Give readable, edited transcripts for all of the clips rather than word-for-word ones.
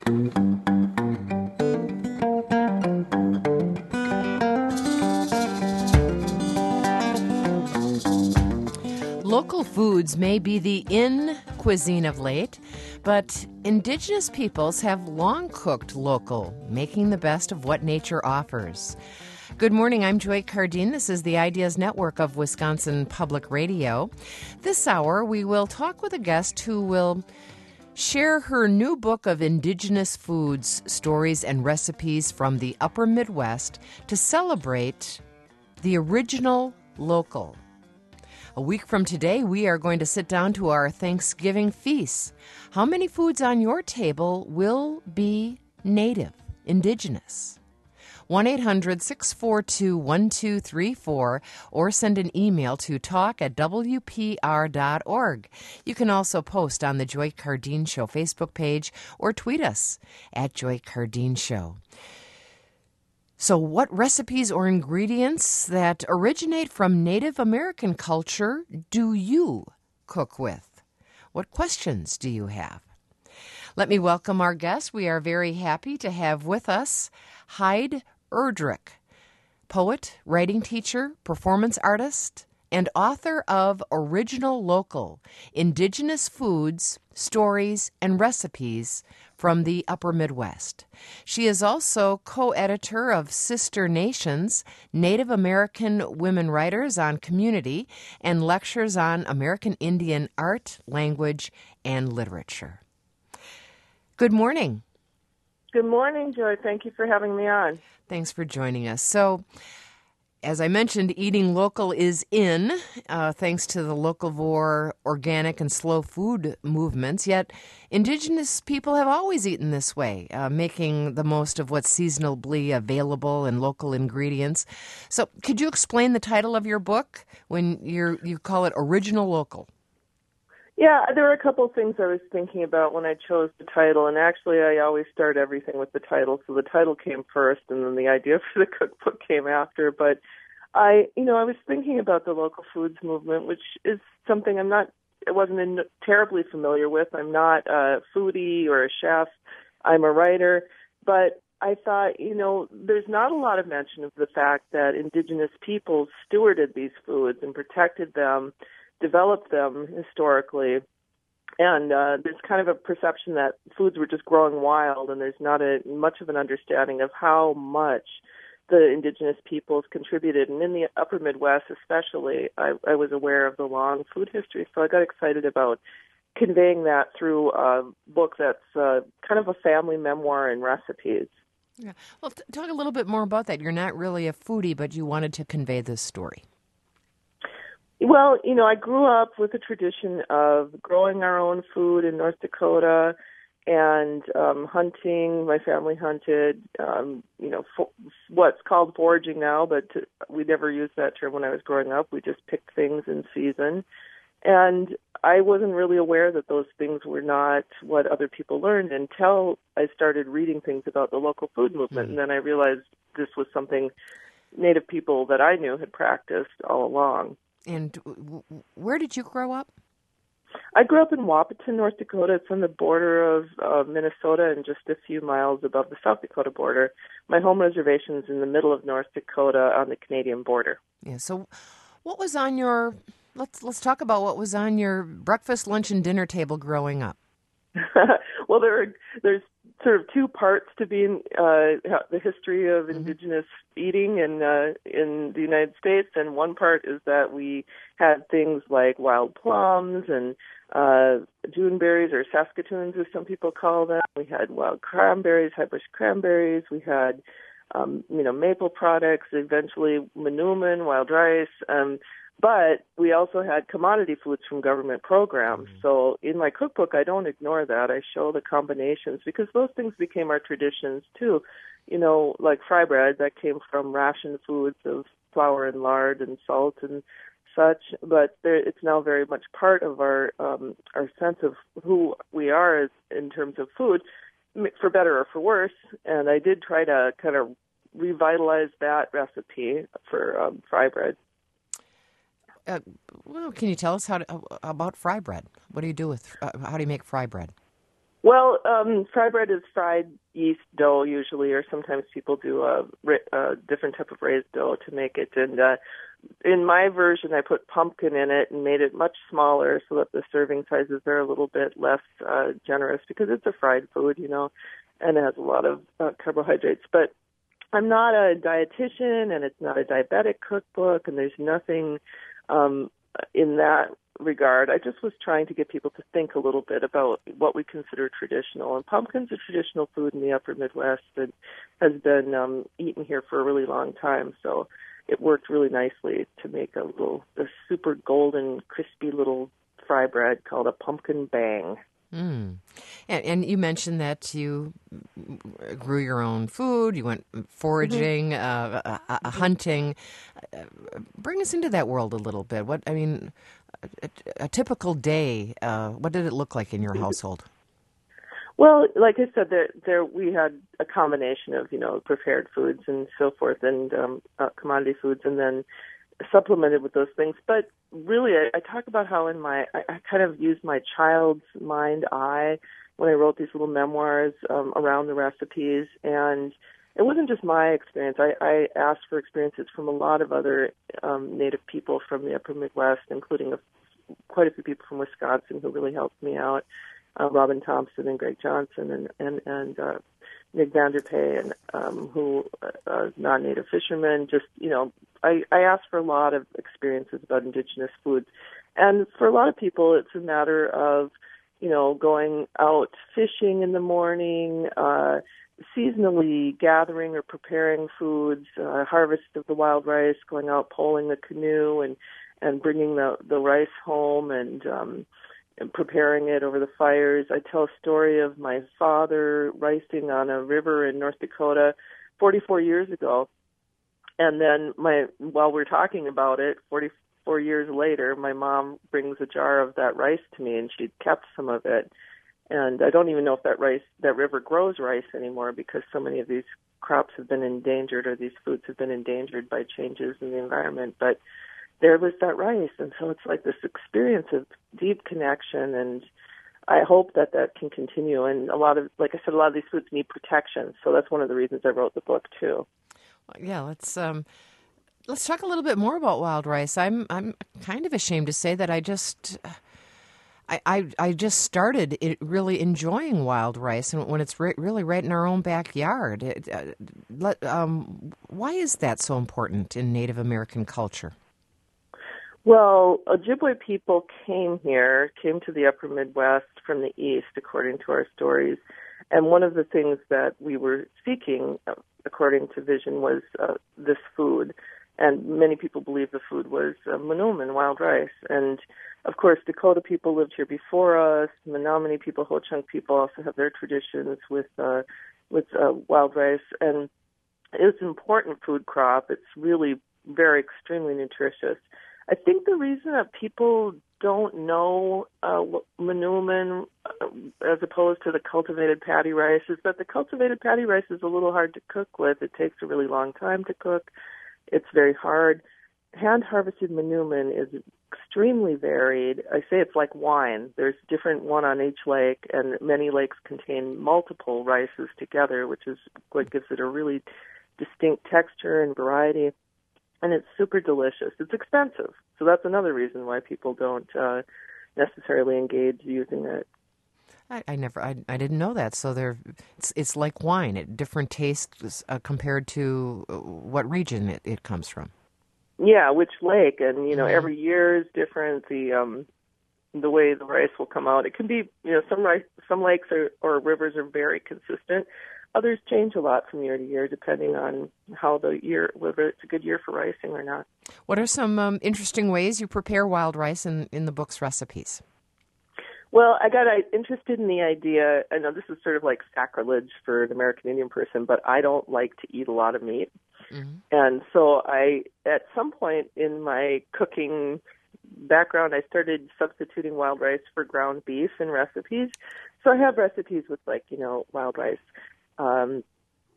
Local foods may be the in cuisine of late, but indigenous peoples have long cooked local, making the best of what nature offers. Good morning, I'm Joy Cardine. This is the Ideas Network of Wisconsin Public Radio. This hour, we will talk with a guest who will share her new book of indigenous foods, stories, and recipes from the upper Midwest to celebrate the original local. A week from today, we are going to sit down to our Thanksgiving feast. How many foods on your table will be native, indigenous? 1-800-642-1234 or send an email to talk@wpr.org. You can also post on the Joy Cardine Show Facebook page or tweet us at Joy Cardine Show. So what recipes or ingredients that originate from Native American culture do you cook with? What questions do you have? Let me welcome our guest. We are very happy to have with us Hyde Erdrich, poet, writing teacher, performance artist, and author of Original Local, Indigenous Foods, Stories, and Recipes from the Upper Midwest. She is also co-editor of Sister Nations, Native American Women Writers on Community, and lectures on American Indian art, language, and literature. Good morning. Good morning, Joy. Thank you for having me on. Thanks for joining us. So, as I mentioned, eating local is in, thanks to the locavore, organic, and slow food movements. Yet, indigenous people have always eaten this way, making the most of what's seasonably available and local ingredients. So, could you explain the title of your book when you call it Original Local? Yeah, there were a couple of things I was thinking about when I chose the title, and actually I always start everything with the title, so the title came first, and then the idea for the cookbook came after. But I was thinking about the local foods movement, which is something I wasn't terribly familiar with. I'm not a foodie or a chef. I'm a writer, but I thought, there's not a lot of mention of the fact that indigenous peoples stewarded these foods and protected them, developed them historically, and there's kind of a perception that foods were just growing wild, and there's not much of an understanding of how much the indigenous peoples contributed. And in the upper Midwest especially, I was aware of the long food history, so I got excited about conveying that through a book that's kind of a family memoir and recipes. Yeah. Well, talk a little bit more about that. You're not really a foodie, but you wanted to convey this story. Well, I grew up with a tradition of growing our own food in North Dakota and hunting. My family hunted, what's called foraging now, but we never used that term when I was growing up. We just picked things in season. And I wasn't really aware that those things were not what other people learned until I started reading things about the local food movement. And then I realized this was something Native people that I knew had practiced all along. And where did you grow up? I grew up in Wahpeton, North Dakota. It's on the border of Minnesota and just a few miles above the South Dakota border. My home reservation is in the middle of North Dakota on the Canadian border. Yeah. So, what was on your? Let's talk about what was on your breakfast, lunch, and dinner table growing up. Well, there's sort of two parts to being the history of indigenous eating in the United States, and one part is that we had things like wild plums and Juneberries, or Saskatoons as some people call them. We had wild cranberries, high-bush cranberries. We had maple products, eventually manoomin, wild rice. But we also had commodity foods from government programs. So in my cookbook, I don't ignore that. I show the combinations because those things became our traditions too. Like fry bread, that came from ration foods of flour and lard and salt and such. But it's now very much part of our sense of who we are in terms of food, for better or for worse. And I did try to kind of revitalize that recipe for fry bread. Well, can you tell us about fry bread? What do you do with? How do you make fry bread? Well, fry bread is fried yeast dough usually, or sometimes people do a different type of raised dough to make it. And in my version, I put pumpkin in it and made it much smaller so that the serving sizes are a little bit less generous because it's a fried food, and it has a lot of carbohydrates. But I'm not a dietitian, and it's not a diabetic cookbook, and there's nothing in that regard. I just was trying to get people to think a little bit about what we consider traditional. And pumpkin's a traditional food in the upper Midwest that has been eaten here for a really long time. So it worked really nicely to make a super golden, crispy little fry bread called a pumpkin bang. Mm. And you mentioned that you grew your own food, you went foraging, hunting. Bring us into that world a little bit. A typical day, what did it look like in your household? Well, like I said, there we had a combination of, prepared foods and so forth, and commodity foods, and then supplemented with those things. But really, I talk about how I kind of used my child's mind eye when I wrote these little memoirs around the recipes. And it wasn't just my experience. I asked for experiences from a lot of other Native people from the upper Midwest, including quite a few people from Wisconsin who really helped me out. Robin Thompson and Greg Johnson and Nick Vanderpay and who non-native fishermen. Just, I asked for a lot of experiences about indigenous foods. And for a lot of people, it's a matter of, going out fishing in the morning, seasonally gathering or preparing foods, harvest of the wild rice, going out poling the canoe and bringing the rice home and preparing it over the fires. I tell a story of my father ricing on a river in North Dakota 44 years ago. And then while we're talking about it, 44 years later, my mom brings a jar of that rice to me, and she'd kept some of it. And I don't even know if that river grows rice anymore because so many of these crops have been endangered, or these foods have been endangered by changes in the environment. But there was that rice, and so it's like this experience of deep connection, and I hope that can continue. And like I said, a lot of these foods need protection, so that's one of the reasons I wrote the book too. Yeah, let's talk a little bit more about wild rice. I'm kind of ashamed to say that I just started really enjoying wild rice, and when it's really right in our own backyard. Why is that so important in Native American culture? Well, Ojibwe people came to the upper Midwest from the east, according to our stories. And one of the things that we were seeking, according to Vision, was this food. And many people believe the food was manoomin, wild rice. And, of course, Dakota people lived here before us. Menominee people, Ho-Chunk people also have their traditions with wild rice. And it's an important food crop. It's really very extremely nutritious. I think the reason that people don't know manoomin as opposed to the cultivated paddy rice is that the cultivated paddy rice is a little hard to cook with. It takes a really long time to cook. It's very hard. Hand-harvested manoomin is extremely varied. I say it's like wine. There's different one on each lake, and many lakes contain multiple rices together, which is what gives it a really distinct texture and variety. And it's super delicious. It's expensive, so that's another reason why people don't necessarily engage using it. I didn't know that. So it's like wine, different tastes compared to what region it comes from. Yeah, which lake, and every year is different. The way the rice will come out, it can be some lakes or rivers are very consistent. Others change a lot from year to year, depending on whether it's a good year for ricing or not. What are some interesting ways you prepare wild rice in the book's recipes? Well, I got interested in the idea. I know this is sort of like sacrilege for an American Indian person, but I don't like to eat a lot of meat. Mm-hmm. And so at some point in my cooking background, I started substituting wild rice for ground beef in recipes. So I have recipes with wild rice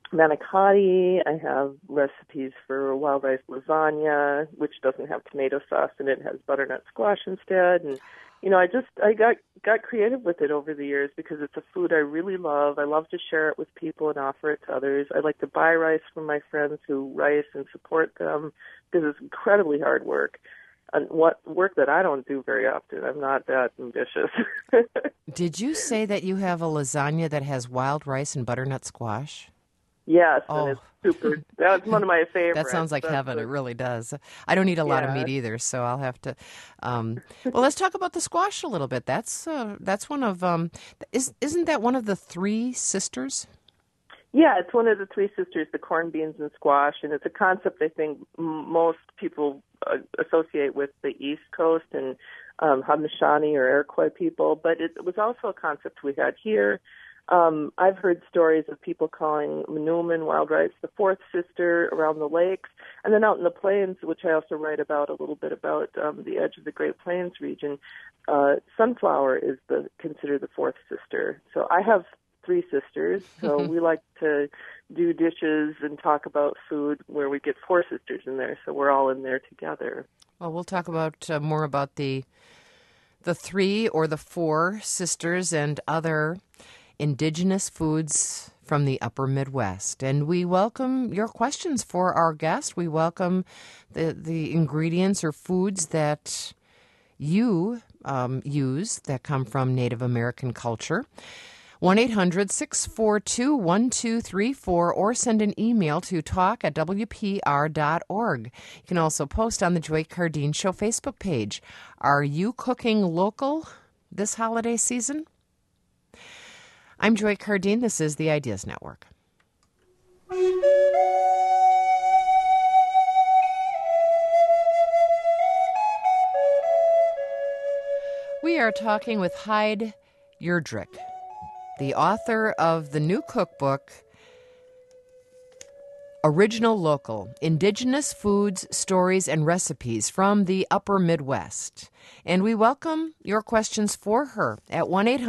manicotti. I have recipes for wild rice lasagna, which doesn't have tomato sauce and it has butternut squash instead. And I got creative with it over the years because it's a food I really love. I love to share it with people and offer it to others. I like to buy rice from my friends who rice and support them because it's incredibly hard work. And what work that I don't do very often. I'm not that ambitious. Did you say that you have a lasagna that has wild rice and butternut squash? Yes, Oh. and it's super. That's one of my favorites. That sounds like heaven. It really does. I don't eat a lot of meat either, so I'll have to. Well, let's talk about the squash a little bit. That's one of. Isn't that one of the three sisters? Yeah, it's one of the three sisters, the corn, beans, and squash, and it's a concept I think most people associate with the East Coast and Haudenosaunee or Iroquois people, but it was also a concept we had here. I've heard stories of people calling Manoomin wild rice the fourth sister around the lakes. And then out in the plains, which I also write about a little bit about the edge of the Great Plains region, sunflower is considered the fourth sister. So I have three sisters, so we like to do dishes and talk about food where we get four sisters in there, so we're all in there together. Well, we'll talk about more about the three or the four sisters and other indigenous foods from the upper Midwest. And we welcome your questions for our guest. We welcome the ingredients or foods that you use that come from Native American culture. 1-800-642-1234 or send an email to talk@wpr.org. You can also post on the Joy Cardeen Show Facebook page. Are you cooking local this holiday season? I'm Joy Cardeen. This is the Ideas Network. We are talking with Hyde Yerdrich, the author of the new cookbook, Original Local, Indigenous Foods, Stories, and Recipes from the Upper Midwest. And we welcome your questions for her at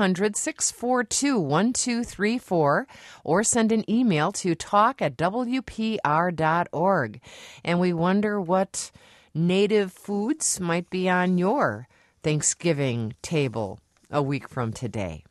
1-800-642-1234 or send an email to talk@wpr.org. And we wonder what native foods might be on your Thanksgiving table a week from today.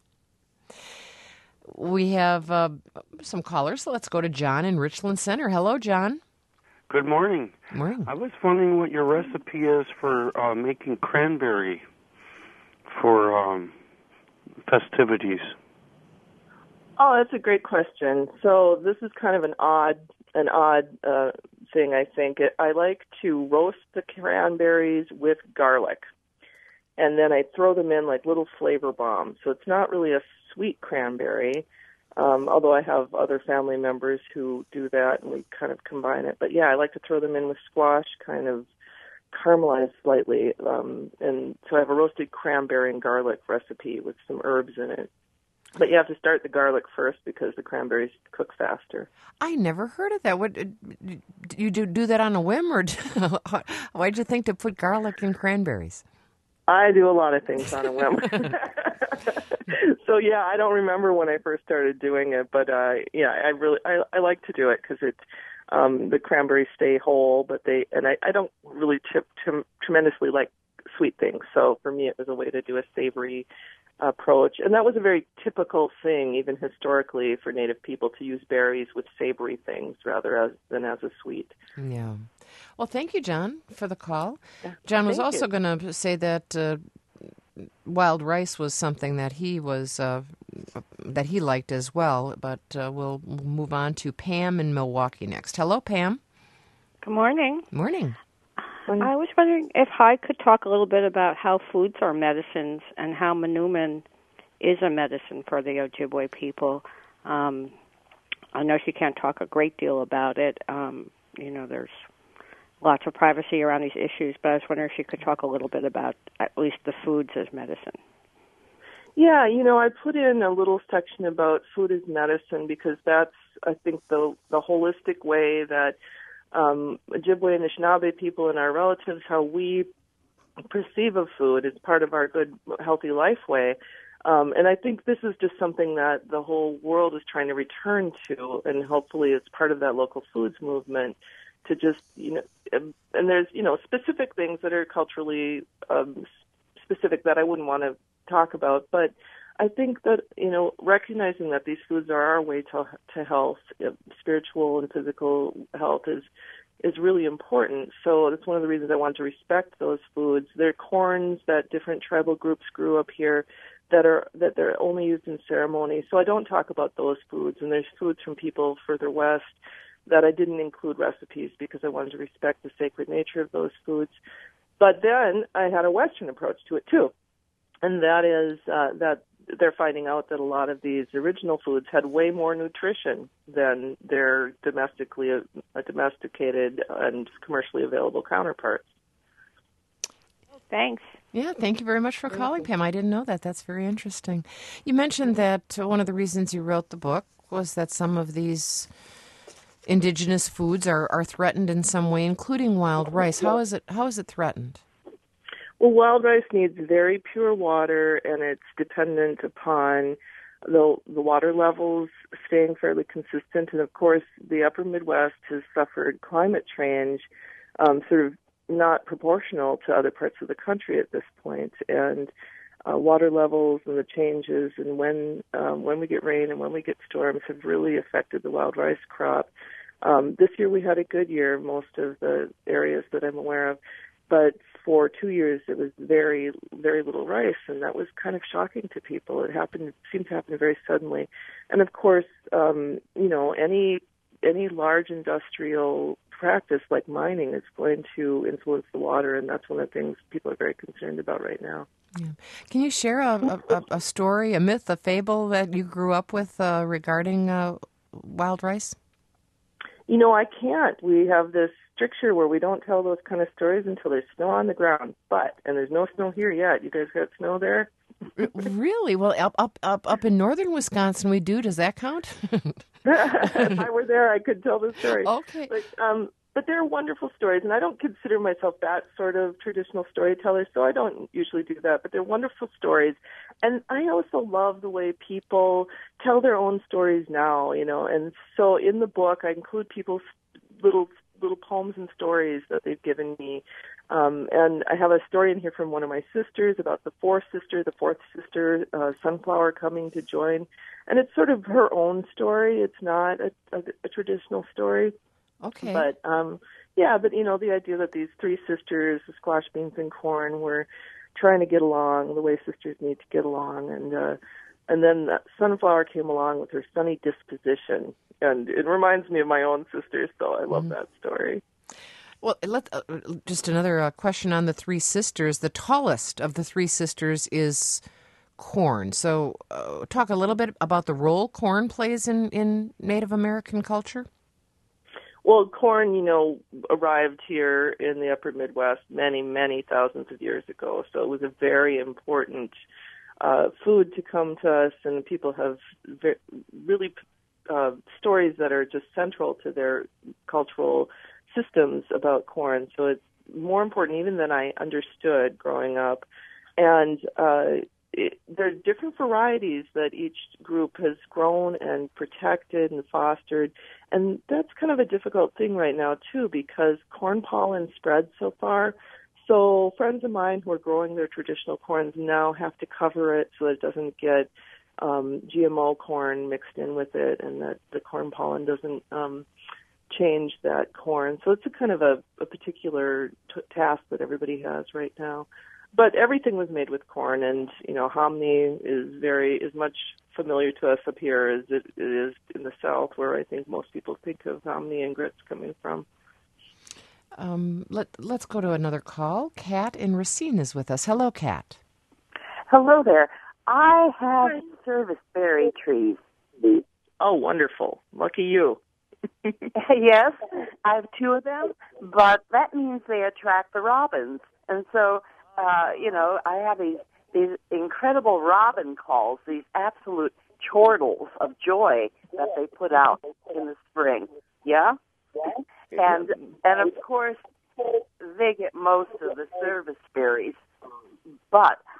We have some callers. So let's go to John in Richland Center. Hello, John. Good morning. Morning. I was wondering what your recipe is for making cranberry for festivities. Oh, that's a great question. So this is kind of an odd thing, I think. I like to roast the cranberries with garlic, and then I throw them in like little flavor bombs. So it's not really a sweet cranberry, although I have other family members who do that, and we kind of combine it. But, yeah, I like to throw them in with squash, kind of caramelized slightly. And so I have a roasted cranberry and garlic recipe with some herbs in it. But you have to start the garlic first because the cranberries cook faster. I never heard of that. What you do that on a whim, or why'd you think to put garlic in cranberries? I do a lot of things on a whim. So, yeah, I don't remember when I first started doing it, but, I like to do it because the cranberries stay whole, but I don't really tremendously like sweet things. So for me, it was a way to do a savory approach. And that was a very typical thing, even historically, for Native people to use berries with savory things rather than as a sweet. Yeah. Well, thank you, John, for the call. Yeah, John was also going to say that wild rice was something that he liked as well, but we'll move on to Pam in Milwaukee next. Hello, Pam. Good morning. Morning. I was wondering if Hyde could talk a little bit about how foods are medicines and how Manoomin is a medicine for the Ojibwe people. I know she can't talk a great deal about it. There's lots of privacy around these issues, but I was wondering if she could talk a little bit about at least the foods as medicine. Yeah, I put in a little section about food as medicine because that's, I think, the holistic way that Ojibwe and Anishinaabe people and our relatives, how we perceive of food as part of our good, healthy life way. And I think this is just something that the whole world is trying to return to, and hopefully it's part of that local foods movement to just, and there's, specific things that are culturally specific that I wouldn't want to talk about, but I think that, recognizing that these foods are our way to health, spiritual and physical health is really important. So that's one of the reasons I want to respect those foods. They're corns that different tribal groups grew up here that they're only used in ceremony. So I don't talk about those foods. And there's foods from people further west that I didn't include recipes because I wanted to respect the sacred nature of those foods. But then I had a Western approach to it too. And that is that they're finding out that a lot of these original foods had way more nutrition than their domesticated and commercially available counterparts. Thanks. Yeah, thank you very much for calling, Pam. I didn't know that. That's very interesting. You mentioned that one of the reasons you wrote the book was that some of these indigenous foods are threatened in some way, including wild rice. How is it threatened? Well, wild rice needs very pure water, and it's dependent upon the water levels staying fairly consistent. And, of course, the upper Midwest has suffered climate change sort of not proportional to other parts of the country at this point. And water levels and the changes and when we get rain and when we get storms have really affected the wild rice crop. This year we had a good year, most of the areas that I'm aware of. But for 2 years, it was very, very little rice, and that was kind of shocking to people. It seemed to happen very suddenly. And of course, any large industrial practice like mining is going to influence the water, and that's one of the things people are very concerned about right now. Yeah. Can you share a story, a myth, a fable that you grew up with regarding wild rice? I can't. We have this stricture where we don't tell those kind of stories until there's snow on the ground. And there's no snow here yet. You guys got snow there? Really? Well, up in northern Wisconsin we do. Does that count? If I were there, I could tell the story. Okay. But they're wonderful stories, and I don't consider myself that sort of traditional storyteller, so I don't usually do that. But they're wonderful stories. And I also love the way people tell their own stories now, And so in the book, I include people's little poems and stories that they've given me. And I have a story in here from one of my sisters about the fourth sister, Sunflower, coming to join. And it's sort of her own story. It's not a traditional story. Okay. But, the idea that these three sisters, the squash, beans, and corn, were trying to get along the way sisters need to get along. And then Sunflower came along with her sunny disposition. And it reminds me of my own sisters, so I love that story. Well, just another question on the three sisters. The tallest of the three sisters is corn. So talk a little bit about the role corn plays in Native American culture. Well, corn, arrived here in the upper Midwest many, many thousands of years ago. So it was a very important food to come to us, and people have really stories that are just central to their cultural systems about corn. So it's more important even than I understood growing up. And there are different varieties that each group has grown and protected and fostered. And that's kind of a difficult thing right now, too, because corn pollen spreads so far. So friends of mine who are growing their traditional corns now have to cover it so that it doesn't get GMO corn mixed in with it, and that the corn pollen doesn't change that corn. So it's a kind of a particular task that everybody has right now. But everything was made with corn, and hominy is much familiar to us up here as it is in the South, where I think most people think of hominy and grits coming from. Let's go to another call. Kat in Racine is with us. Hello, Kat. Hello there. I have serviceberry trees. Oh, wonderful. Lucky you. Yes, I have two of them, but that means they attract the robins. And so, I have these incredible robin calls, these absolute chortles of joy that they put out in the spring. Yeah? And of course, they get most of the service berries. But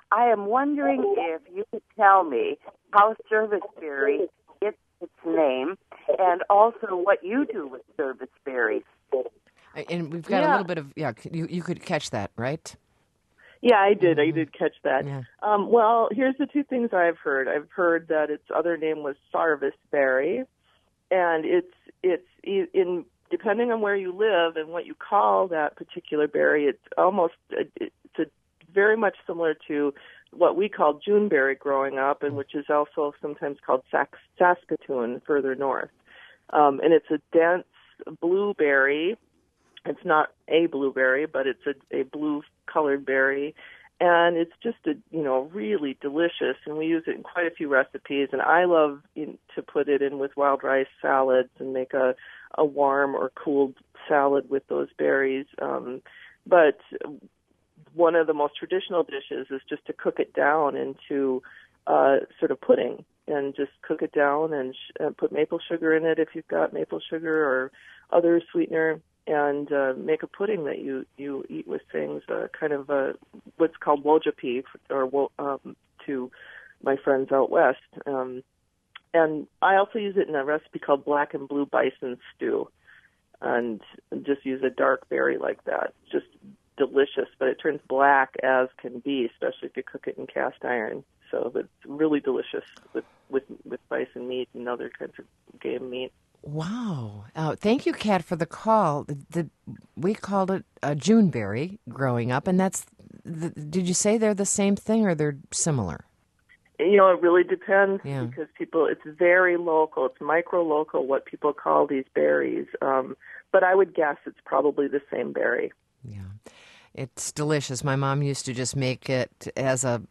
I am wondering if you could tell me how serviceberry gets its name, and also what you do with serviceberries. And we've got a little bit of, you could catch that, right? Yeah, I did. I did catch that. Yeah. Well, here's the two things I've heard. I've heard that its other name was sarviceberry, and it's in depending on where you live and what you call that particular berry. It's very much similar to what we called Juneberry growing up, and which is also sometimes called Saskatoon further north. And it's a dense blueberry. It's not a blueberry, but it's a blue-colored berry, and it's just really delicious. And we use it in quite a few recipes. And I love to put it in with wild rice salads and make a warm or cooled salad with those berries. But one of the most traditional dishes is just to cook it down into sort of pudding, and just cook it down and put maple sugar in it if you've got maple sugar or other sweetener, and make a pudding that you eat with things, kind of what's called wojapi, or to my friends out west. And I also use it in a recipe called black and blue bison stew, and just use a dark berry like that. Just delicious, but it turns black as can be, especially if you cook it in cast iron. So it's really delicious with bison meat and other kinds of game meat. Wow. Thank you, Kat, for the call. We called it a Juneberry growing up, and did you say they're the same thing or they're similar? It really depends, because it's very local. It's micro-local what people call these berries. But I would guess it's probably the same berry. Yeah. It's delicious. My mom used to just make it as a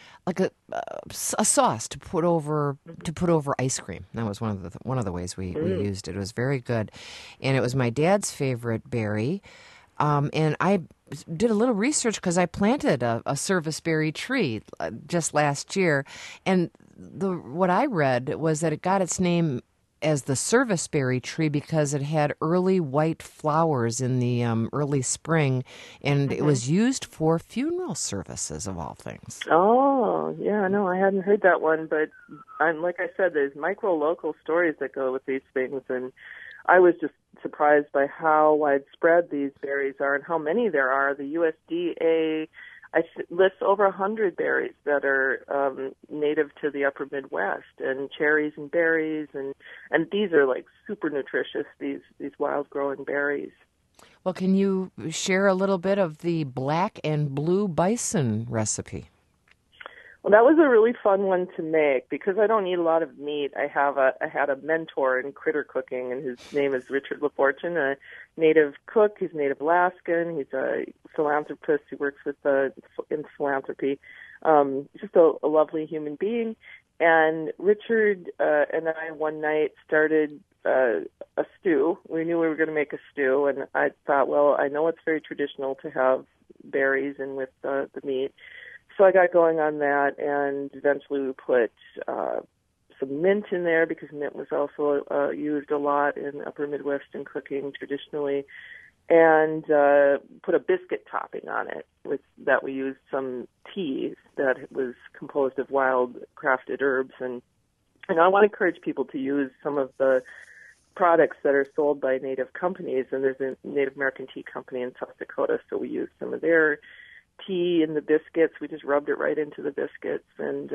sauce to put over ice cream. That was one of the ways we used it. It was very good, and it was my dad's favorite berry. And I did a little research because I planted a serviceberry tree just last year, and what I read was that it got its name as the serviceberry tree because it had early white flowers in the early spring, and it was used for funeral services, of all things. Oh, yeah, no, I hadn't heard that one, but like I said, there's micro-local stories that go with these things, and I was just surprised by how widespread these berries are and how many there are. The USDA lists over 100 berries that are native to the upper Midwest, and cherries and berries, and these are like super nutritious, these wild growing berries. Well, can you share a little bit of the black and blue bison recipe? Well, that was a really fun one to make because I don't eat a lot of meat. I had a mentor in critter cooking, and his name is Richard LaFortune, a native cook. He's Native Alaskan. He's a philanthropist who works in philanthropy. Just a lovely human being. And Richard and I one night started a stew. We knew we were going to make a stew, and I thought, well, I know it's very traditional to have berries in with the meat. So I got going on that, and eventually we put some mint in there because mint was also used a lot in upper Midwestern cooking traditionally, and put a biscuit topping on it that we used some tea that was composed of wild crafted herbs. And I want to encourage people to use some of the products that are sold by Native companies, and there's a Native American tea company in South Dakota, so we used some of their tea in the biscuits. We just rubbed it right into the biscuits, and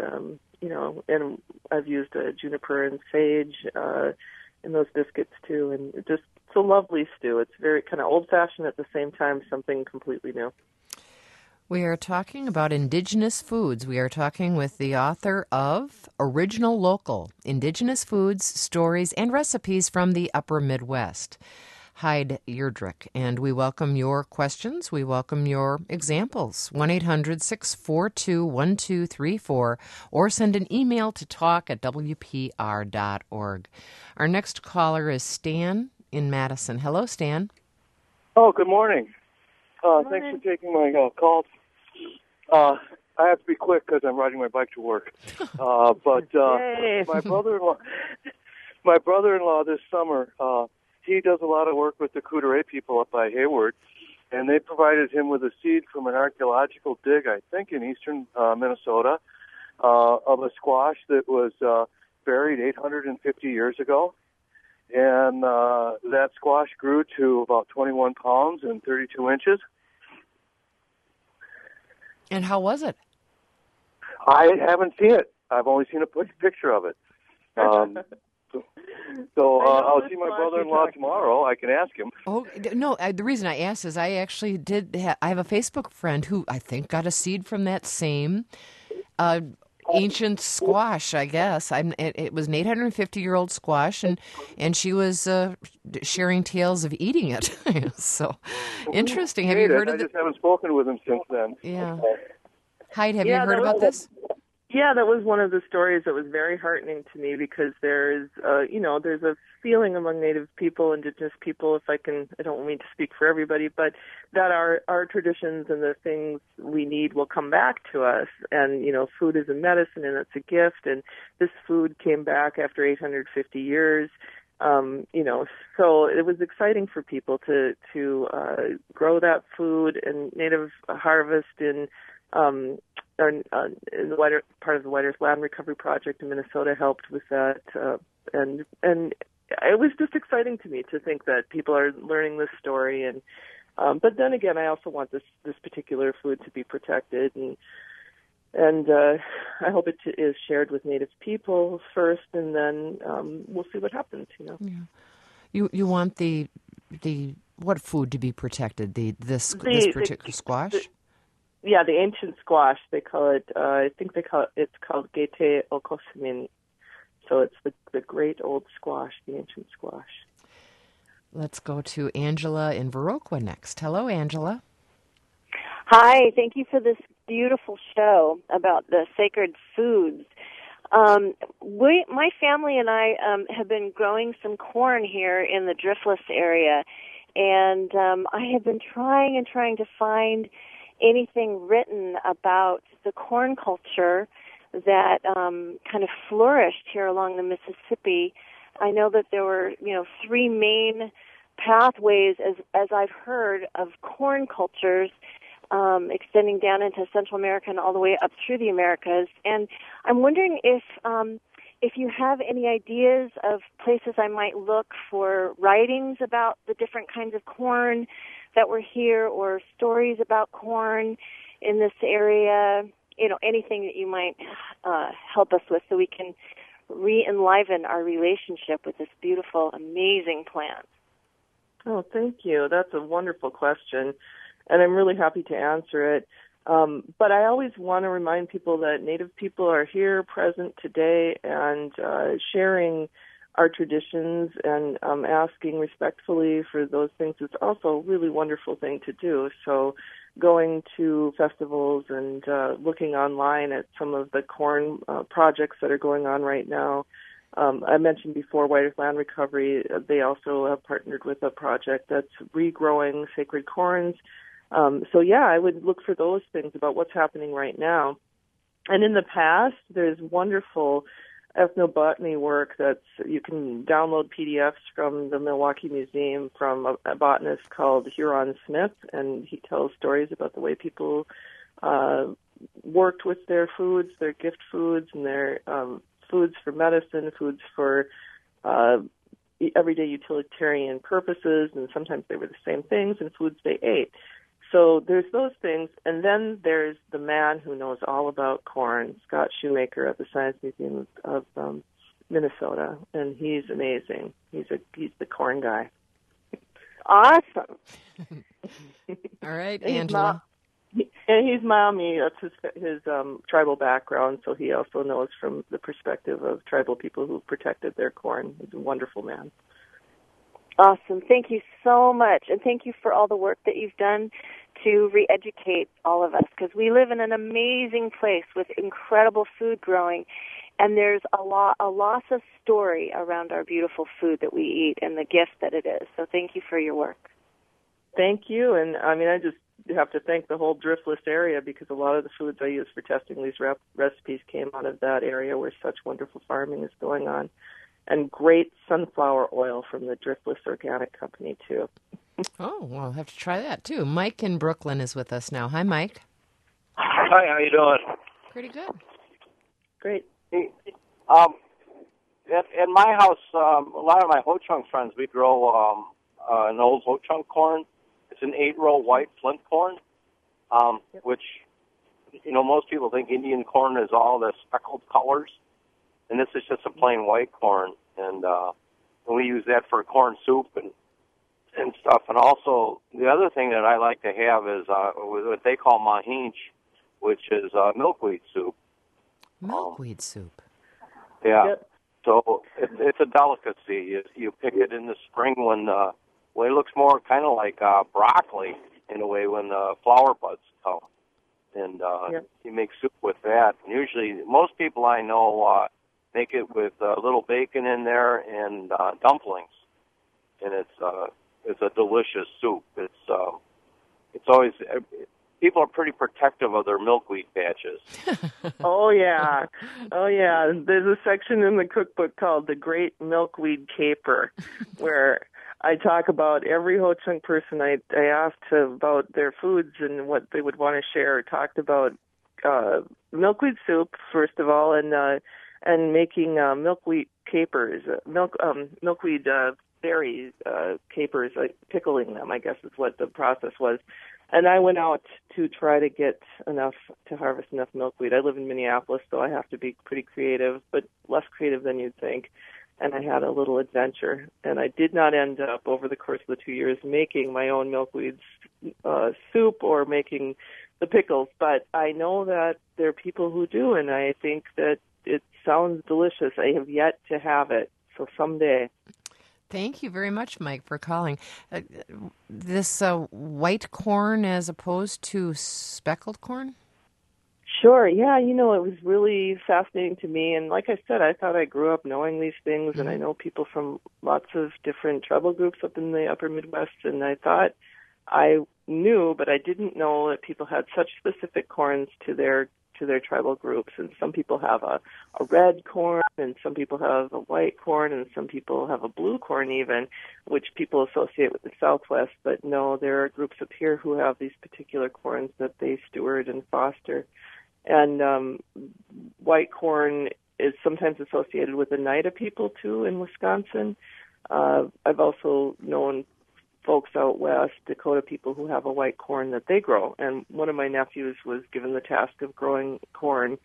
and I've used juniper and sage in those biscuits too, and it's a lovely stew. It's very kind of old-fashioned at the same time, something completely new. We are talking about indigenous foods. We are talking with the author of Original Local, Indigenous Foods, Stories, and Recipes from the Upper Midwest, Hyde Yerdrich. And we welcome your questions. We welcome your examples. 1-800-642-1234, or send an email to talk@wpr.org. Our next caller is Stan in Madison. Hello, Stan. Oh, good morning. Thanks for taking my call. I have to be quick because I'm riding my bike to work. But my brother-in-law this summer, he does a lot of work with the Coudray people up by Hayward, and they provided him with a seed from an archaeological dig, I think in eastern Minnesota, of a squash that was buried 850 years ago. And that squash grew to about 21 pounds and 32 inches. And how was it? I haven't seen it. I've only seen a picture of it. So I'll see my brother-in-law tomorrow. I can ask him. Oh, no, the reason I asked is I actually I have a Facebook friend who I think got a seed from that same ancient squash, I guess. It was an 850-year-old squash, and she was sharing tales of eating it. So interesting. Have you heard of it? I just haven't spoken with him since then. Yeah. Hyde, have you heard about this? Yeah, that was one of the stories that was very heartening to me because there's a feeling among Native people, Indigenous people, I don't mean to speak for everybody, but that our traditions and the things we need will come back to us. And, food is a medicine and it's a gift. And this food came back after 850 years. So it was exciting for people to grow that food and Native harvest in the wider part of the White Earth Land Recovery Project in Minnesota helped with that, and it was just exciting to me to think that people are learning this story. And but then again, I also want this particular food to be protected, and I hope it is shared with Native people first, and then we'll see what happens. Yeah. You want the what food to be protected? This particular squash. Yeah, the ancient squash, they call it, it's called Gete Okosimin. So it's the great old squash, the ancient squash. Let's go to Angela in Viroqua next. Hello, Angela. Hi, thank you for this beautiful show about the sacred foods. My family and I have been growing some corn here in the Driftless area, and I have been trying to find anything written about the corn culture that kind of flourished here along the Mississippi. I know that there were, 3 main pathways, as I've heard, of corn cultures extending down into Central America and all the way up through the Americas. And I'm wondering if you have any ideas of places I might look for writings about the different kinds of corn that were here, or stories about corn in this area, anything that you might help us with so we can re-enliven our relationship with this beautiful, amazing plant. Oh, thank you. That's a wonderful question, and I'm really happy to answer it. But I always want to remind people that Native people are here, present today, and sharing our traditions and asking respectfully for those things is also a really wonderful thing to do. So going to festivals and looking online at some of the corn projects that are going on right now. I mentioned before White Earth Land Recovery. They also have partnered with a project that's regrowing sacred corns. I would look for those things about what's happening right now. And in the past, there's wonderful ethnobotany work you can download PDFs from the Milwaukee Museum from a botanist called Huron Smith, and he tells stories about the way people worked with their foods, their gift foods, and their foods for medicine, foods for everyday utilitarian purposes, and sometimes they were the same things, and foods they ate. So there's those things, and then there's the man who knows all about corn, Scott Shoemaker at the Science Museum of Minnesota, and he's amazing. He's the corn guy. Awesome. All right, Angela. And he's Maumee. That's his tribal background, so he also knows from the perspective of tribal people who've protected their corn. He's a wonderful man. Awesome. Thank you so much, and thank you for all the work that you've done to re-educate all of us, because we live in an amazing place with incredible food growing, and there's a loss of story around our beautiful food that we eat and the gift that it is. So thank you for your work. Thank you, and I just have to thank the whole Driftless area, because a lot of the foods I use for testing these recipes came out of that area where such wonderful farming is going on. And great sunflower oil from the Driftless Organic Company, too. Oh, well, I'll have to try that too. Mike in Brooklyn is with us now. Hi, Mike. Hi, how you doing? Pretty good. Great. Hey, at my house, a lot of my Ho Chunk friends, we grow an old Ho Chunk corn. It's an 8-row white flint corn, which, most people think Indian corn is all the speckled colors, and this is just a plain white corn, and we use that for corn soup and stuff. And also, the other thing that I like to have is what they call mahinch, which is milkweed soup. Milkweed soup. Yeah. Yep. So it's a delicacy. You pick it in the spring when it looks more kind of like broccoli in a way when the flower buds come. And you make soup with that. And usually, most people I know make it with a little bacon in there and dumplings. And it's a delicious soup. It's always people are pretty protective of their milkweed patches. Oh yeah. There's a section in the cookbook called The Great Milkweed Caper, where I talk about every Ho Chunk person I asked about their foods and what they would want to share. Talked about milkweed soup first of all, and making milkweed capers, milkweed berry capers, like pickling them, I guess is what the process was. And I went out to try to get to harvest enough milkweed. I live in Minneapolis, so I have to be pretty creative, but less creative than you'd think. And I had a little adventure. And I did not end up, over the course of the 2 years, making my own milkweed soup or making the pickles. But I know that there are people who do, and I think that it sounds delicious. I have yet to have it, so someday. Thank you very much, Mike, for calling. This white corn as opposed to speckled corn? Sure, yeah, it was really fascinating to me. And like I said, I thought I grew up knowing these things, and I know people from lots of different tribal groups up in the upper Midwest, and I thought I knew, but I didn't know that people had such specific corns to their tribal groups. And some people have a red corn, and some people have a white corn, and some people have a blue corn even, which people associate with the Southwest. But no, there are groups up here who have these particular corns that they steward and foster. And white corn is sometimes associated with Oneida people, too, in Wisconsin. I've also known folks out west, Dakota people, who have a white corn that they grow. And one of my nephews was given the task of growing corn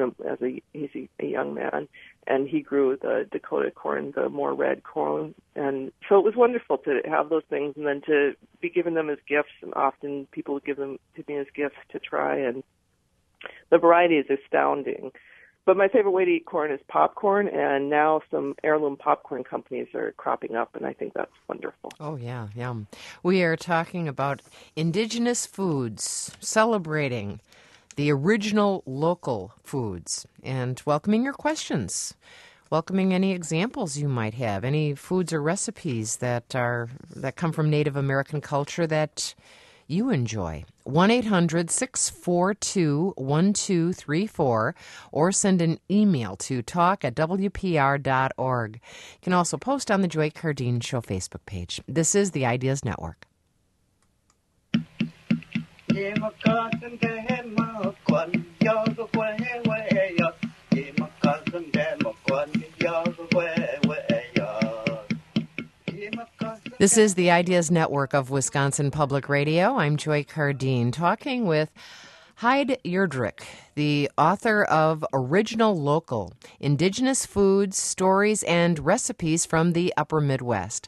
he's a young man, and he grew the Dakota corn, the more red corn. And so it was wonderful to have those things and then to be given them as gifts. And often people would give them to me as gifts to try, and the variety is astounding. But my favorite way to eat corn is popcorn, and now some heirloom popcorn companies are cropping up, and I think that's wonderful. Oh, yeah, yum. We are talking about indigenous foods, celebrating the original local foods, and welcoming your questions, welcoming any examples you might have, any foods or recipes that come from Native American culture that you enjoy. 1-800-642-1234 or send an email to talk@wpr.org. You can also post on the Joy Cardine Show Facebook page. This is the Ideas Network. This is the Ideas Network of Wisconsin Public Radio. I'm Joy Cardine, talking with Hyde Yerdrich, the author of Original Local, Indigenous Foods, Stories, and Recipes from the Upper Midwest.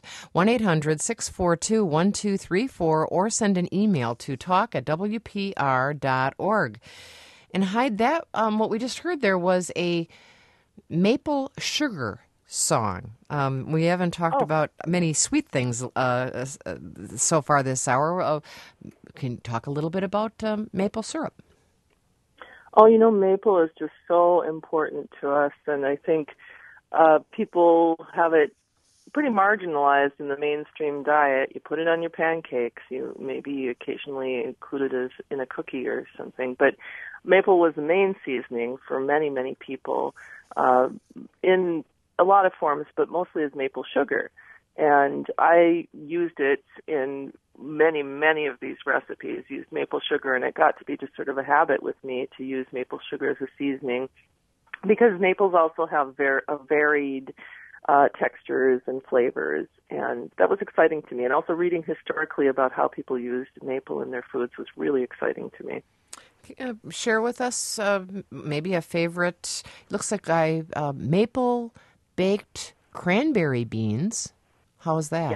1-800-642-1234 or send an email to talk@wpr.org. And Hyde, that what we just heard there was a maple sugar song. We haven't talked about many sweet things so far this hour. Can you talk a little bit about maple syrup? Oh, maple is just so important to us, and I think people have it pretty marginalized in the mainstream diet. You put it on your pancakes. You maybe occasionally include it as in a cookie or something, but maple was the main seasoning for many, many people in a lot of forms, but mostly as maple sugar. And I used it in many of these recipes, used maple sugar, and it got to be just sort of a habit with me to use maple sugar as a seasoning, because maples also have varied textures and flavors, and that was exciting to me. And also reading historically about how people used maple in their foods was really exciting to me. Share with us maybe a favorite. It looks like maple baked cranberry beans. How is that? Yeah.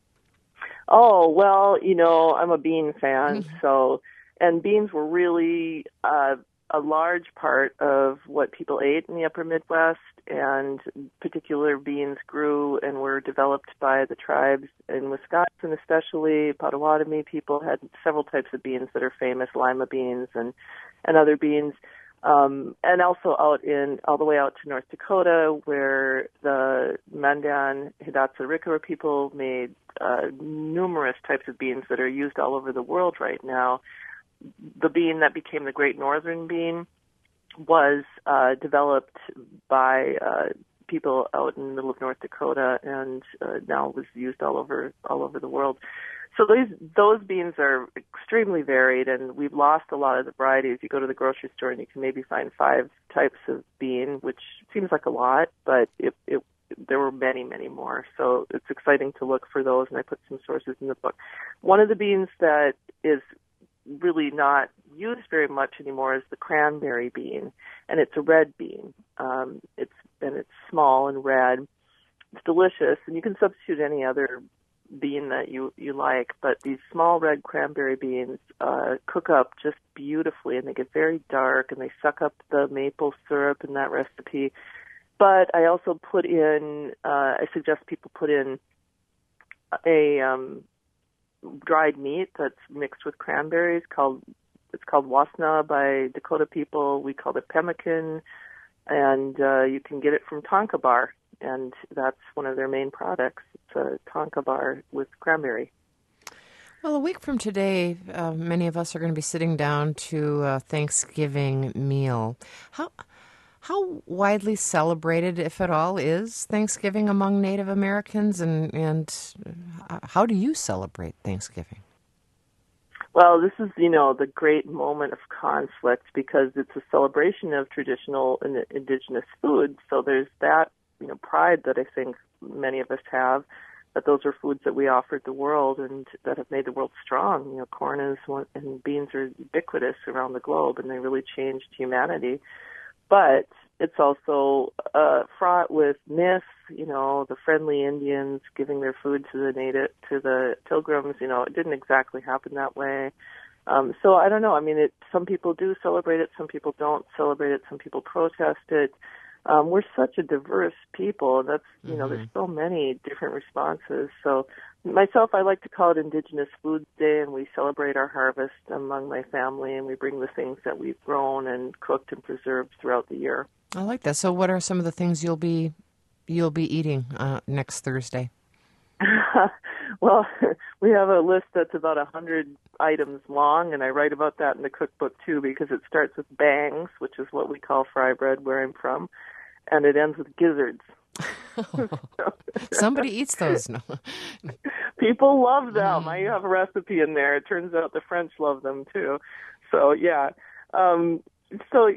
Oh, well, I'm a bean fan, and beans were really a large part of what people ate in the upper Midwest, and particular beans grew and were developed by the tribes in Wisconsin, especially Potawatomi people had several types of beans that are famous, lima beans and other beans. And also all the way out to North Dakota, where the Mandan Hidatsa Rickawa people made numerous types of beans that are used all over the world right now. The bean that became the Great Northern bean was developed by people out in the middle of North Dakota, and now was used all over the world. So those beans are extremely varied, and we've lost a lot of the varieties. You go to the grocery store and you can maybe find 5 types of bean, which seems like a lot, but there were many more. So it's exciting to look for those, and I put some sources in the book. One of the beans that is really not used very much anymore is the cranberry bean, and it's a red bean. It's small and red. It's delicious, and you can substitute any other bean that you like, but these small red cranberry beans cook up just beautifully, and they get very dark, and they suck up the maple syrup in that recipe. But I also I suggest people put in a dried meat that's mixed with cranberries. It's called wasna by Dakota people. We call it pemmican, and you can get it from Tonka Bar, and that's one of their main products. It's a Tonka Bar with cranberry. Well, a week from today, many of us are going to be sitting down to a Thanksgiving meal. How widely celebrated, if at all, is Thanksgiving among Native Americans, and how do you celebrate Thanksgiving? Well, this is, the great moment of conflict, because it's a celebration of traditional and indigenous food. So there's that, pride that I think many of us have, that those are foods that we offered the world and that have made the world strong. Corn and beans are ubiquitous around the globe, and they really changed humanity. But it's also fraught with myths, the friendly Indians giving their food to the pilgrims. It didn't exactly happen that way. So I don't know. I mean, some people do celebrate it, some people don't celebrate it, some people protest it. We're such a diverse people. That's, there's so many different responses. So myself, I like to call it Indigenous Foods Day, and we celebrate our harvest among my family, and we bring the things that we've grown and cooked and preserved throughout the year. I like that. So what are some of the things you'll be eating next Thursday? Well, we have a list that's about 100 items long, and I write about that in the cookbook too, because it starts with bangs, which is what we call fry bread where I'm from, and it ends with gizzards. Somebody eats those. No. People love them. I have a recipe in there. It turns out the French love them too. So yeah. So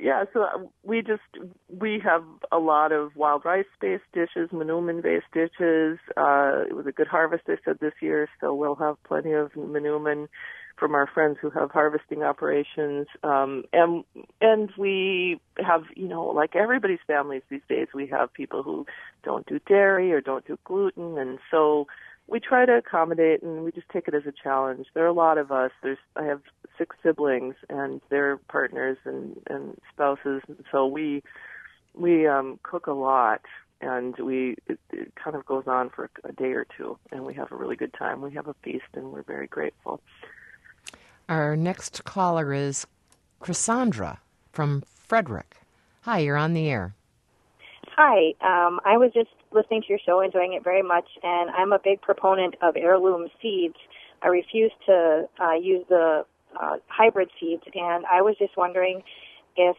we have a lot of wild rice-based dishes, manoomin-based dishes. It was a good harvest, I said, this year, so we'll have plenty of manoomin from our friends who have harvesting operations. And we have, like everybody's families these days, we have people who don't do dairy or don't do gluten, and so we try to accommodate, and we just take it as a challenge. There are a lot of us. I have 6 siblings and their partners and spouses, and so we cook a lot, and it kind of goes on for a day or two, and we have a really good time. We have a feast, and we're very grateful. Our next caller is Cassandra from Frederick. Hi, you're on the air. Hi, I was just listening to your show, enjoying it very much, and I'm a big proponent of heirloom seeds. I refuse to use the hybrid seeds, and I was just wondering if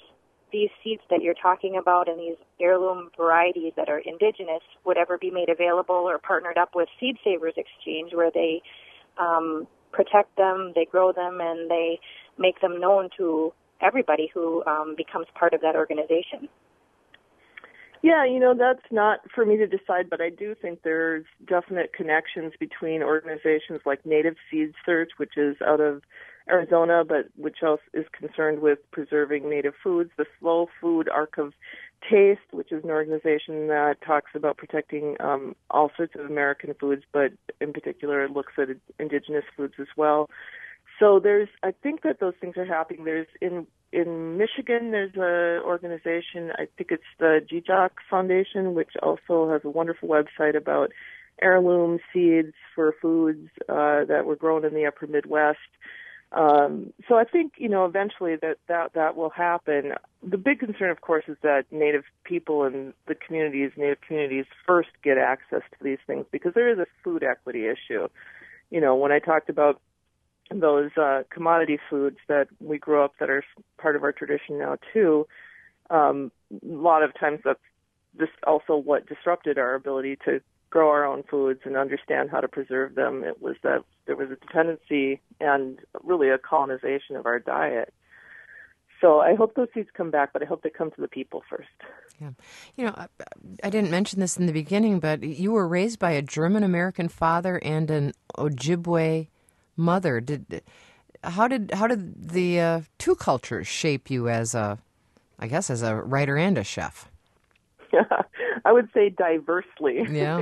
these seeds that you're talking about and these heirloom varieties that are indigenous would ever be made available or partnered up with Seed Savers Exchange, where they protect them, they grow them, and they make them known to everybody who becomes part of that organization. Yeah, that's not for me to decide, but I do think there's definite connections between organizations like Native Seed Search, which is out of Arizona, but which also is concerned with preserving native foods, the Slow Food Arc of Taste, which is an organization that talks about protecting all sorts of American foods, but in particular it looks at indigenous foods as well. So I think that those things are happening. There's in Michigan, there's an organization, I think it's the GJOC Foundation, which also has a wonderful website about heirloom seeds for foods that were grown in the upper Midwest. So I think, eventually that will happen. The big concern, of course, is that Native people and Native communities first get access to these things, because there is a food equity issue. When I talked about those commodity foods that we grew up that are part of our tradition now too, a lot of times that's just also what disrupted our ability to grow our own foods and understand how to preserve them. It was that there was a dependency and really a colonization of our diet. So I hope those seeds come back, but I hope they come to the people first. Yeah. I didn't mention this in the beginning, but you were raised by a German-American father and an Ojibwe mother. How did the two cultures shape you as a writer and a chef? I would say diversely. Yeah.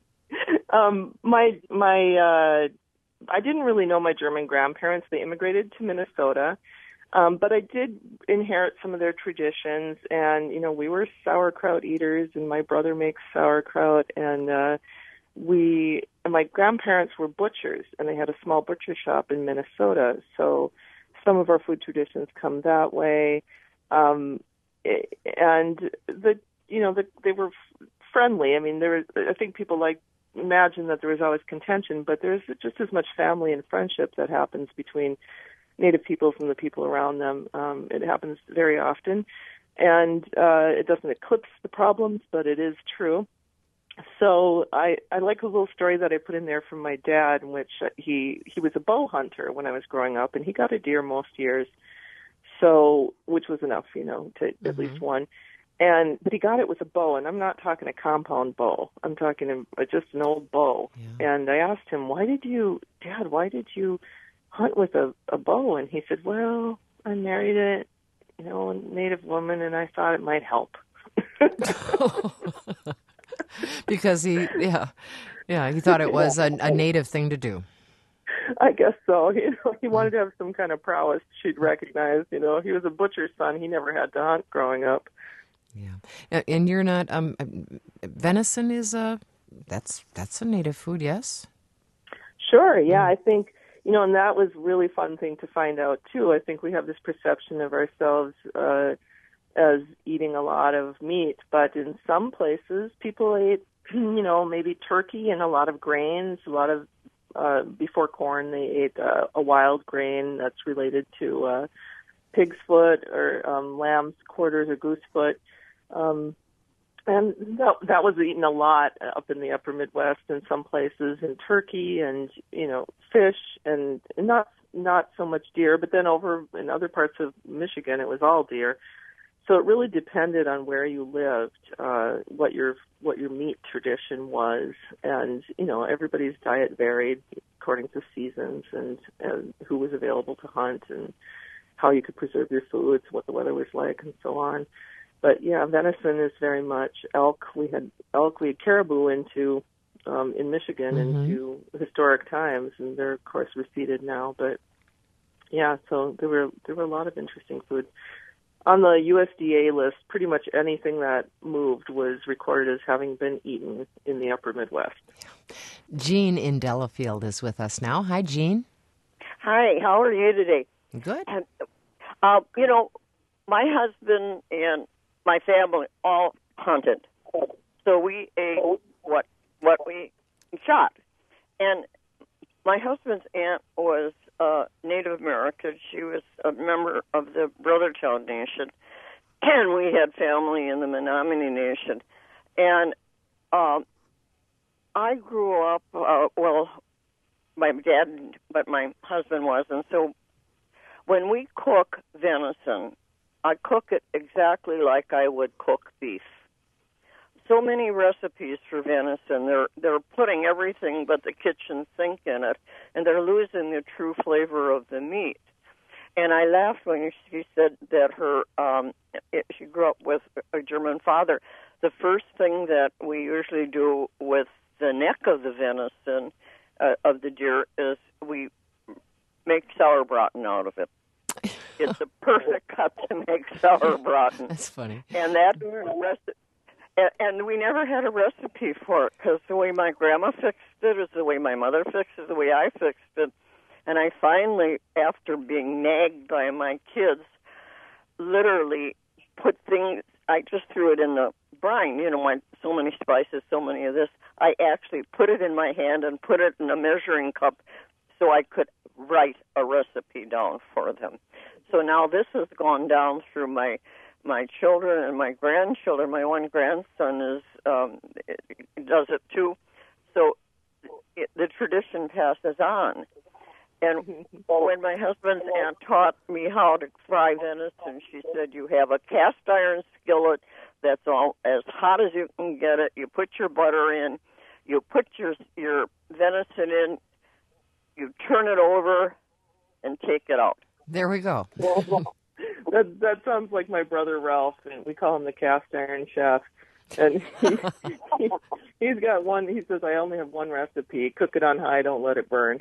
I didn't really know my German grandparents. They immigrated to Minnesota, but I did inherit some of their traditions. And we were sauerkraut eaters, and my brother makes sauerkraut, and my grandparents were butchers, and they had a small butcher shop in Minnesota. So some of our food traditions come that way. And they were friendly. I mean, I think people imagine that there was always contention, but there's just as much family and friendship that happens between Native peoples and the people around them. It happens very often, and it doesn't eclipse the problems, but it is true. So I like a little story that I put in there from my dad, in which he was a bow hunter when I was growing up, and he got a deer most years, so which was enough, to at least one. But he got it with a bow, and I'm not talking a compound bow. I'm talking just an old bow. Yeah. And I asked him, why did you hunt with a bow? And he said, well, I married a Native woman, and I thought it might help. Because he thought it was a Native thing to do. I guess so. He wanted to have some kind of prowess she'd recognize. He was a butcher's son. He never had to hunt growing up. Yeah, and you're not. Venison is that's a native food, yes. Sure. Yeah, I think and that was a really fun thing to find out too. I think we have this perception of ourselves as eating a lot of meat, but in some places people ate, maybe turkey and a lot of grains. A lot of before corn, they ate a wild grain that's related to pig's foot or lamb's quarters or goose foot. And that was eaten a lot up in the upper Midwest in some places, and turkey and, fish and not so much deer, but then over in other parts of Michigan, it was all deer. So it really depended on where you lived, what your meat tradition was. And, everybody's diet varied according to seasons and who was available to hunt and how you could preserve your foods, what the weather was like, and so on. But yeah, venison is very much elk. We had caribou in Michigan into historic times, and they're of course receded now. But yeah, so there were a lot of interesting foods. On the USDA list, pretty much anything that moved was recorded as having been eaten in the upper Midwest. Jean in Delafield is with us now. Hi, Jean. Hi, how are you today? Good. My husband and my family all hunted, so we ate what we shot. And my husband's aunt was Native American. She was a member of the Brothertown Nation, and we had family in the Menominee Nation. And I grew up, my dad, but my husband wasn't. So when we cook venison, I cook it exactly like I would cook beef. So many recipes for venison. They're putting everything but the kitchen sink in it, and they're losing the true flavor of the meat. And I laughed when she said that she grew up with a German father. The first thing that we usually do with the neck of the venison, of the deer, is we make sauerbraten out of it. It's a perfect cut to make sauerbraten. That's funny. And that and we never had a recipe for it, because the way my grandma fixed it is the way my mother fixed it, the way I fixed it. And I finally, after being nagged by my kids, literally put things, I just threw it in the brine, so many spices, so many of this. I actually put it in my hand and put it in a measuring cup so I could write a recipe down for them. So now this has gone down through my children and my grandchildren. My one grandson does it too. So the tradition passes on. And when my husband's aunt taught me how to fry venison, she said, you have a cast iron skillet that's all as hot as you can get it. You put your butter in, you put your venison in, you turn it over, and take it out. There we go. That sounds like my brother Ralph, and we call him the cast iron chef. And he's got one. He says, I only have one recipe: cook it on high, don't let it burn.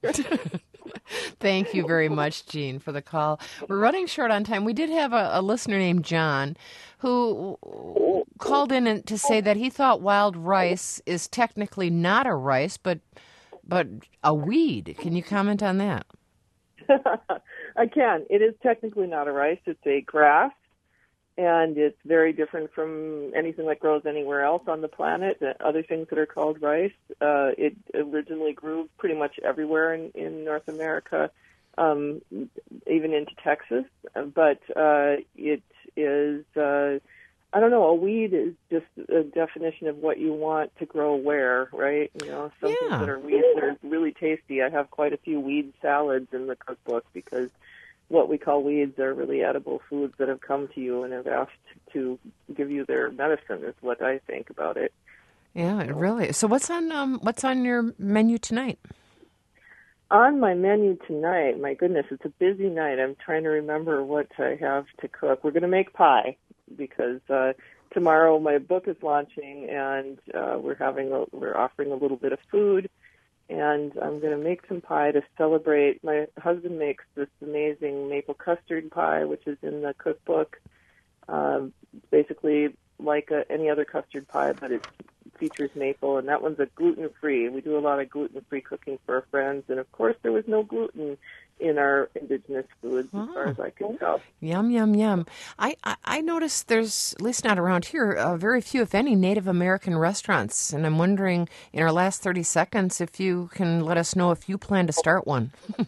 Thank you very much, Jean, for the call. We're running short on time. We did have a listener named John who called in to say that he thought wild rice is technically not a rice, but a weed. Can you comment on that? I can. It is technically not a rice. It's a grass, and it's very different from anything that grows anywhere else on the planet. Other things that are called rice. It originally grew pretty much everywhere in North America, even into Texas. But it is, I don't know, a weed is just a definition of what you want to grow where, right? Some things that are weeds are really tasty. I have quite a few weed salads in the cookbook because what we call weeds are really edible foods that have come to you and have asked to give you their medicine, is what I think about it. Yeah, it really is. So what's on your menu tonight? On my menu tonight, my goodness, it's a busy night. I'm trying to remember what I have to cook. We're going to make pie because tomorrow my book is launching, and we're offering a little bit of food. And I'm going to make some pie to celebrate. My husband makes this amazing maple custard pie, which is in the cookbook. Basically like any other custard pie, but it features maple, and that one's a gluten-free. We do a lot of gluten-free cooking for our friends, and of course there was no gluten in our indigenous foods as far as I can tell. Yum, yum, yum. I noticed there's, at least not around here, very few, if any, Native American restaurants, and I'm wondering, in our last 30 seconds, if you can let us know if you plan to start one.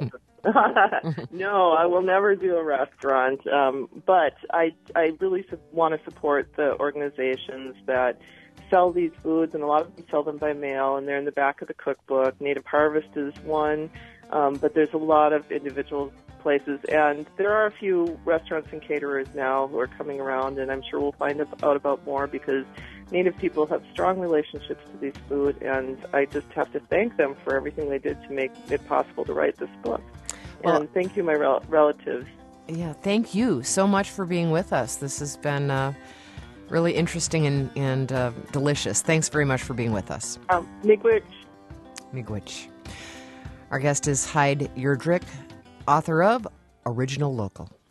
No, I will never do a restaurant, but I really want to support the organizations that sell these foods, and a lot of them sell them by mail, and they're in the back of the cookbook. Native Harvest is one, but there's a lot of individual places, and there are a few restaurants and caterers now who are coming around, and I'm sure we'll find out about more because Native people have strong relationships to these food, and I just have to thank them for everything they did to make it possible to write this book. Well, and thank you, my relatives. Yeah, thank you so much for being with us. This has been really interesting and delicious. Thanks very much for being with us. Miigwech. Miigwech. Our guest is Heide Yerdrich, author of Original Local.